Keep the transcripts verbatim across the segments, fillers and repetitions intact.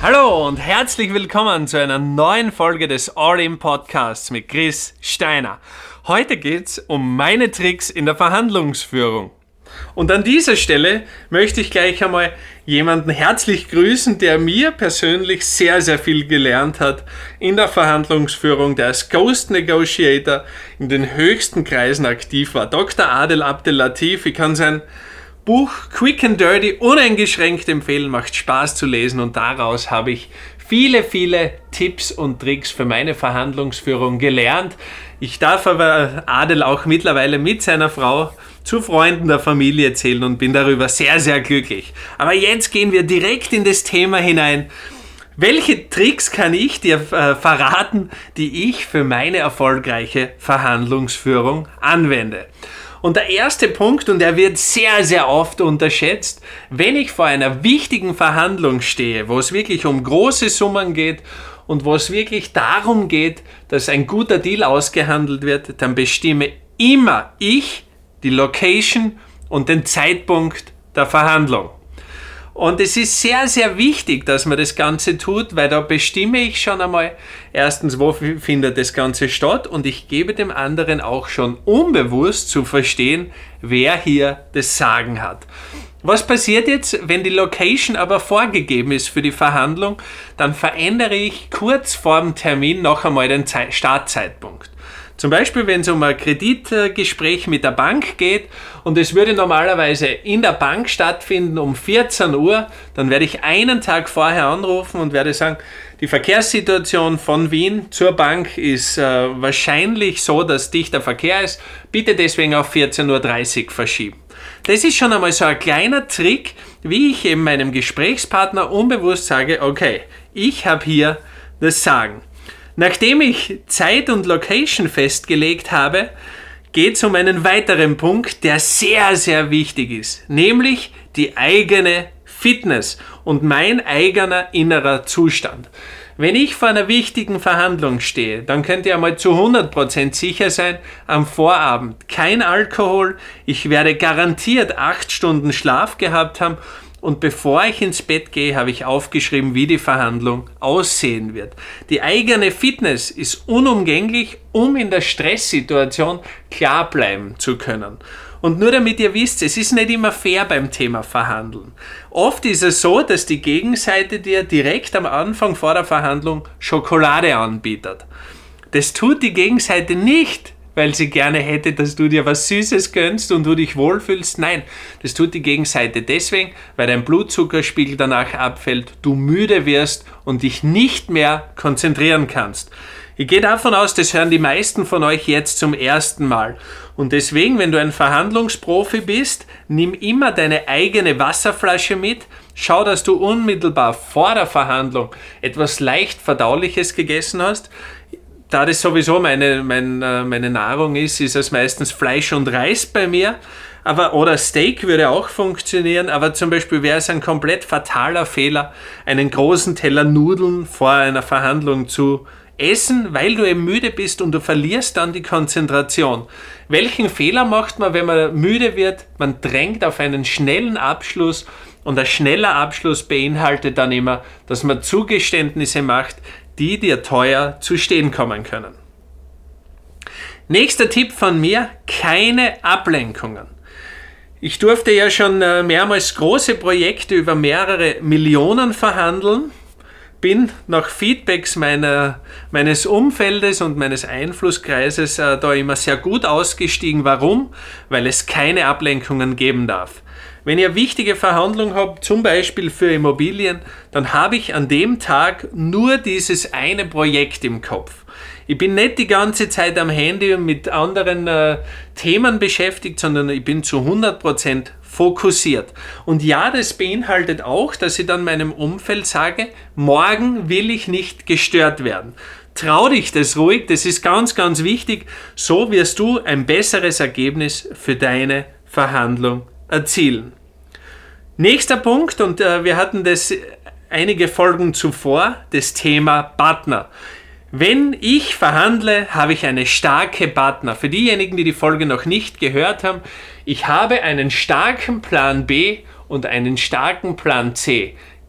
Hallo und herzlich willkommen zu einer neuen Folge des All-In Podcasts mit Chris Steiner. Heute geht's um meine Tricks in der Verhandlungsführung. Und an dieser Stelle möchte ich gleich einmal jemanden herzlich grüßen, der mir persönlich sehr, sehr viel gelernt hat in der Verhandlungsführung, der als Ghost Negotiator in den höchsten Kreisen aktiv war. Doktor Adel Abdel-Latif, ich kann sein Buch Quick and Dirty uneingeschränkt empfehlen, macht Spaß zu lesen und daraus habe ich viele, viele Tipps und Tricks für meine Verhandlungsführung gelernt. Ich darf aber Adel auch mittlerweile mit seiner Frau zu Freunden der Familie zählen und bin darüber sehr, sehr glücklich. Aber jetzt gehen wir direkt in das Thema hinein. Welche Tricks kann ich dir äh, verraten, die ich für meine erfolgreiche Verhandlungsführung anwende? Und der erste Punkt, und der wird sehr, sehr oft unterschätzt, wenn ich vor einer wichtigen Verhandlung stehe, wo es wirklich um große Summen geht und wo es wirklich darum geht, dass ein guter Deal ausgehandelt wird, dann bestimme immer ich die Location und den Zeitpunkt der Verhandlung. Und es ist sehr, sehr wichtig, dass man das Ganze tut, weil da bestimme ich schon einmal erstens, wo findet das Ganze statt und ich gebe dem anderen auch schon unbewusst zu verstehen, wer hier das Sagen hat. Was passiert jetzt, wenn die Location aber vorgegeben ist für die Verhandlung? Dann verändere ich kurz vor dem Termin noch einmal den Startzeitpunkt. Zum Beispiel, wenn es um ein Kreditgespräch mit der Bank geht und es würde normalerweise in der Bank stattfinden um vierzehn Uhr, dann werde ich einen Tag vorher anrufen und werde sagen, die Verkehrssituation von Wien zur Bank ist äh, wahrscheinlich so, dass dichter Verkehr ist, bitte deswegen auf vierzehn Uhr dreißig verschieben. Das ist schon einmal so ein kleiner Trick, wie ich eben meinem Gesprächspartner unbewusst sage, okay, ich habe hier das Sagen. Nachdem ich Zeit und Location festgelegt habe, geht es um einen weiteren Punkt, der sehr, sehr wichtig ist, nämlich die eigene Fitness und mein eigener innerer Zustand. Wenn ich vor einer wichtigen Verhandlung stehe, dann könnt ihr einmal zu hundert Prozent sicher sein, am Vorabend kein Alkohol, ich werde garantiert acht Stunden Schlaf gehabt haben. Und bevor ich ins Bett gehe, habe ich aufgeschrieben, wie die Verhandlung aussehen wird. Die eigene Fitness ist unumgänglich, um in der Stresssituation klar bleiben zu können. Und nur damit ihr wisst, es ist nicht immer fair beim Thema Verhandeln. Oft ist es so, dass die Gegenseite dir direkt am Anfang vor der Verhandlung Schokolade anbietet. Das tut die Gegenseite nicht, weil sie gerne hätte, dass du dir was Süßes gönnst und du dich wohlfühlst. Nein, das tut die Gegenseite deswegen, weil dein Blutzuckerspiegel danach abfällt, du müde wirst und dich nicht mehr konzentrieren kannst. Ich gehe davon aus, das hören die meisten von euch jetzt zum ersten Mal. Und deswegen, wenn du ein Verhandlungsprofi bist, nimm immer deine eigene Wasserflasche mit. Schau, dass du unmittelbar vor der Verhandlung etwas leicht Verdauliches gegessen hast. Da das sowieso meine, meine, meine Nahrung ist, ist es meistens Fleisch und Reis bei mir. Aber, oder Steak würde auch funktionieren, aber zum Beispiel wäre es ein komplett fataler Fehler, einen großen Teller Nudeln vor einer Verhandlung zu essen, weil du eben müde bist und du verlierst dann die Konzentration. Welchen Fehler macht man, wenn man müde wird? Man drängt auf einen schnellen Abschluss und ein schneller Abschluss beinhaltet dann immer, dass man Zugeständnisse macht, die dir teuer zu stehen kommen können. Nächster Tipp von mir, keine Ablenkungen. Ich durfte ja schon mehrmals große Projekte über mehrere Millionen verhandeln, bin nach Feedbacks meiner, meines Umfeldes und meines Einflusskreises äh, da immer sehr gut ausgestiegen. Warum? Weil es keine Ablenkungen geben darf. Wenn ihr wichtige Verhandlungen habt, zum Beispiel für Immobilien, dann habe ich an dem Tag nur dieses eine Projekt im Kopf. Ich bin nicht die ganze Zeit am Handy und mit anderen äh, Themen beschäftigt, sondern ich bin zu hundert Prozent fokussiert. Und ja, das beinhaltet auch, dass ich dann meinem Umfeld sage, morgen will ich nicht gestört werden. Trau dich das ruhig, das ist ganz, ganz wichtig. So wirst du ein besseres Ergebnis für deine Verhandlung erzielen. Nächster Punkt, und äh, wir hatten das einige Folgen zuvor, das Thema Partner. Wenn ich verhandle, habe ich eine starke Partner. Für diejenigen, die die Folge noch nicht gehört haben, ich habe einen starken Plan B und einen starken Plan C.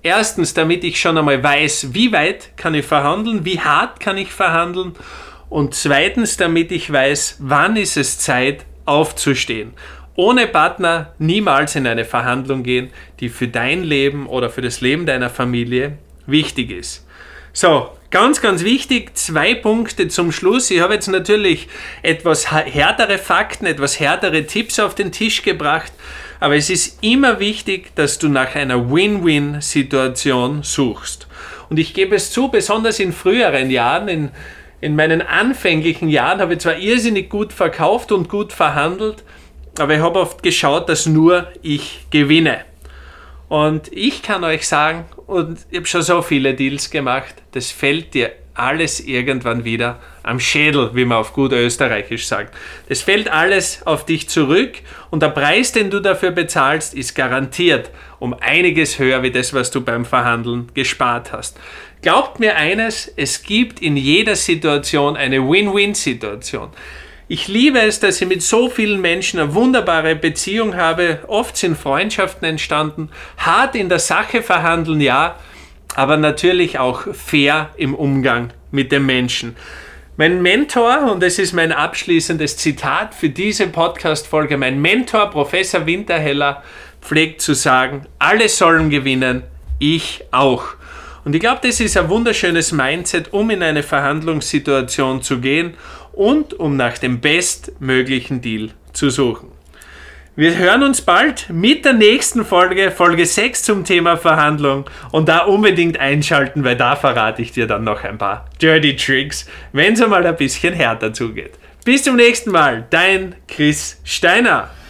Erstens, damit ich schon einmal weiß, wie weit kann ich verhandeln, wie hart kann ich verhandeln. Und zweitens, damit ich weiß, wann ist es Zeit aufzustehen. Ohne Partner niemals in eine Verhandlung gehen, die für dein Leben oder für das Leben deiner Familie wichtig ist. So, ganz, ganz wichtig, zwei Punkte zum Schluss. Ich habe jetzt natürlich etwas härtere Fakten, etwas härtere Tipps auf den Tisch gebracht, aber es ist immer wichtig, dass du nach einer Win-Win-Situation suchst. Und ich gebe es zu, besonders in früheren Jahren, in, in meinen anfänglichen Jahren, habe ich zwar irrsinnig gut verkauft und gut verhandelt, aber ich habe oft geschaut, dass nur ich gewinne. Und ich kann euch sagen, und ich habe schon so viele Deals gemacht, das fällt dir alles irgendwann wieder am Schädel, wie man auf gut Österreichisch sagt. Das fällt alles auf dich zurück und der Preis, den du dafür bezahlst, ist garantiert um einiges höher, wie das, was du beim Verhandeln gespart hast. Glaubt mir eines, es gibt in jeder Situation eine Win-Win-Situation. Ich liebe es, dass ich mit so vielen Menschen eine wunderbare Beziehung habe. Oft sind Freundschaften entstanden. Hart in der Sache verhandeln, ja, aber natürlich auch fair im Umgang mit den Menschen. Mein Mentor, und das ist mein abschließendes Zitat für diese Podcast-Folge, mein Mentor, Professor Winterheller, pflegt zu sagen, alle sollen gewinnen, ich auch. Und ich glaube, das ist ein wunderschönes Mindset, um in eine Verhandlungssituation zu gehen und um nach dem bestmöglichen Deal zu suchen. Wir hören uns bald mit der nächsten Folge, Folge sechs zum Thema Verhandlung, und da unbedingt einschalten, weil da verrate ich dir dann noch ein paar Dirty Tricks, wenn es einmal ein bisschen härter zugeht. Bis zum nächsten Mal, dein Chris Steiner.